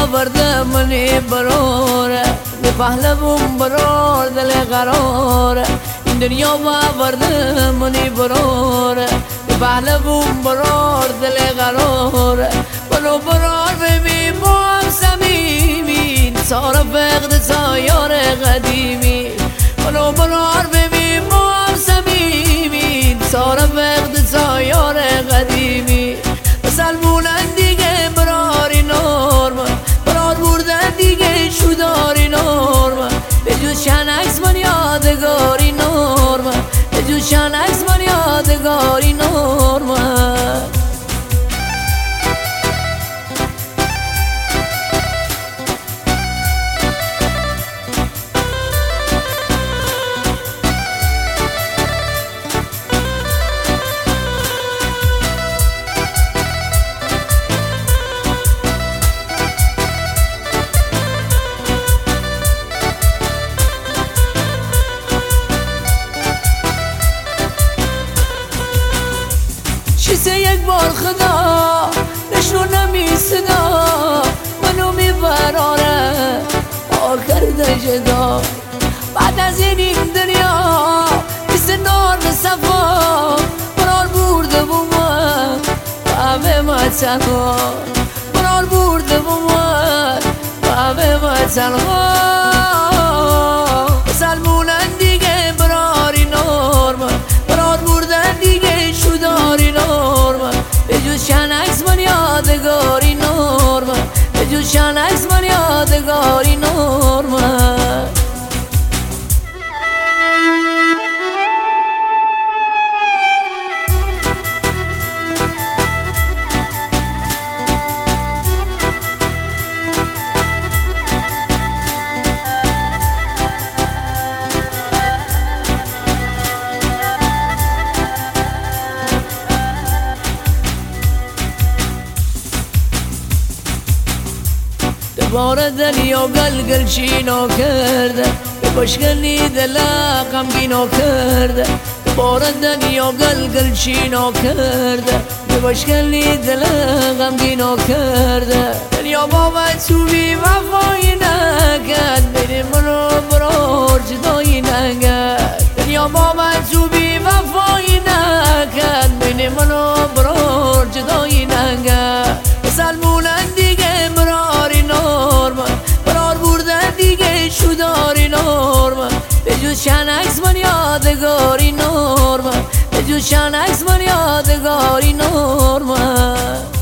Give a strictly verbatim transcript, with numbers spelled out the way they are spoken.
آورده منی براره به پهلوم برار دل قراره این دنیا آورده منی براره به پهلوم برار دل قراره برو برار ببین با هم صمیمی سار فقد سایار قدیمی برو برار ببین با هم صمیمی سار فقد سایار قدیمی سلمونن دیگه براری نورما برار بردن دیگه شداری نورما به جز شنکس من یادگاری نورما به جز شنکس من یادگاری نورما کیسه یک بار خدا نشونه می صدا منو می براره آخر جدا بعد از این دنیا مثل نار صفا برار برده بومد همه مطلقا برار برده بومد همه مطلقا سلمونن دیگه براری نورما برار بردن دیگه شداری نورما به جز شنکس من یادگاری نورما به جز شنکس من یادگاری نورما بار دنیا گلگل چینو کرده به بشکنی دل غمگینو کرده بار دنیا گلگل چینو کرده به بشکنی دل غمگینو کرده دنیا با من تو بی وفایی نکرد بین منو برار جدایی نکرد دنیا با من تو بی وفایی نکرد بین منو برار جدایی نکرد سلمونن دیگه براری نورما برار بردن دیگه شداری نورما به جز شنکس من یادگاری نورما به جز شنکس من یادگاری نورما